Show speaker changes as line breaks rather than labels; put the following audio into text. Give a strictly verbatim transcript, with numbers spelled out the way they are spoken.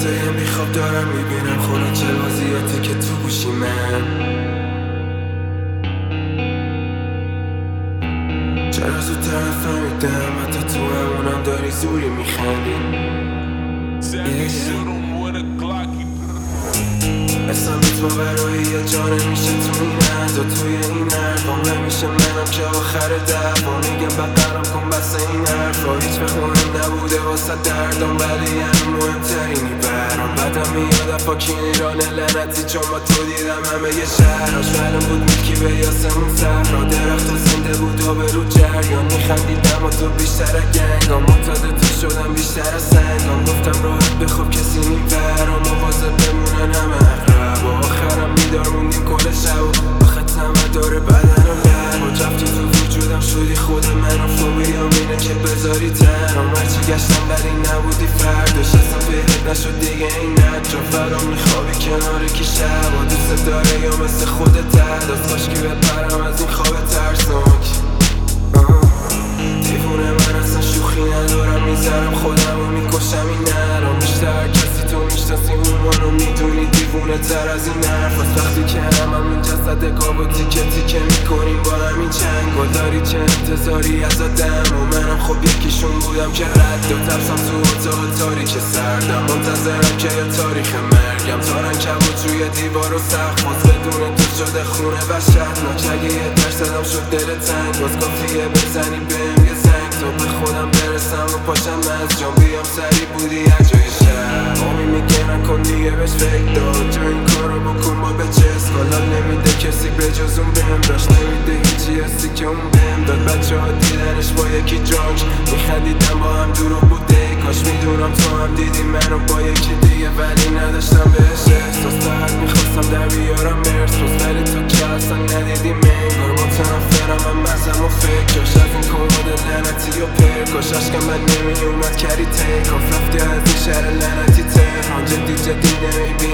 شبای بیخواب دارم میبینم خورا چه بازیاتی که تو گوشی من. چرا زودتر نفهمیدم حتی تو همونم داری زوری میخندی. اصلا بیت باوری یا جانه میشه تو این عرض و توی این حرفام نمیشه منم که آخر دفعا میگم بقرم کن بس این حرفا هیچ وقت مهم نبوده واسه دردم ولی همین مهمترینی برام. بعدم میاد افاکینی رانه لعنتی چون با تو دیدم همه یه شهراش معلوم بود میلکی به یاسمون صحرا درخت و زنده بود و به رو جریان میخندیدم و تو بیشتر گنگام معتاد تو شدم بیشتر از سنگام. گفتم راحت بخواب کسی میبرم مواظب بمونن همه اقرب و آخرم بیدار موندیم کل شب و آخت همه داره بدن و لب و رفتی تو وجودم شدی خود من و فوبیام اینه که بذاری تنم هرچی گشتم ولی نبودی فرداش اصلا پیدت نشد دیگه این نجا فرام میخوابی کنار کی شب و دوست داره یا مثل خودت دست باش که بپرم از این خواب ترسناک. دیوونه من اصلا شوخی ندارم میذارم خودم و میکشم این نرام بیشتر کسی تو میشناسی اون منو میدونی دیوونه تر از این حرف از وقتی که همم این جسد قاب و تیکه تیکه میکنیم با همین چنگ و داری چه انتظاری از آدم و منم خب یکیشون بودم که رد و ترسم تو اتاق تاریک سردم منتظرم که یا تاریخ مرگم تارن کبود توی دیوار و سخت باز بدون تو شده خونه وحشتناک اگه یه درصدم شد دل تنگ باز کافیه بزنی بهم یه زنگ تا به خودم برسم و پاشم از جام بیام سری بودی از جای شهر آمی میگه نکن دیگه بهش فکر داد جا این کارو بکن با به چست حالا نمیده کسی به جز اون بهم داشت نمیده هیچی هستی که اون بهم داد بچه ها دیدنش با یکی جانج میخندیدم با هم دروغ بوده کاش میدونم تو هم دیدی منو با یکی دیگه ولی نداشتم بهش احساس فقط میخواستم در بیارم مرس ولی تو که اصلا ندیدی منگار متنفرم من مزم و فکرش از این کماد لعنتی و پرکاش عشقم من نمی اومد کری تکاف رفتی از این شهر لعنتی تهران جدی جدی نمیبینی